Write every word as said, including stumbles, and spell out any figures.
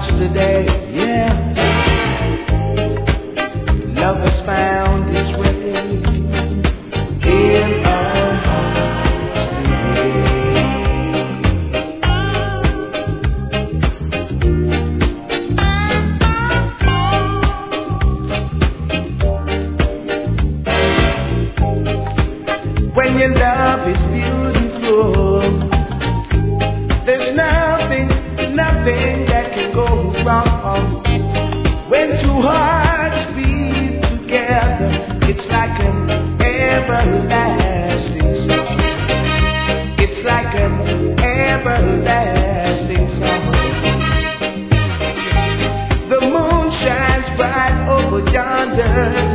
hearts today, yeah. Love has found its way in our hearts today. When your love is beautiful, there's nothing, nothing that can go wrong. When two hearts beat together, it's like an everlasting song. It's like an everlasting song. The moon shines bright over yonder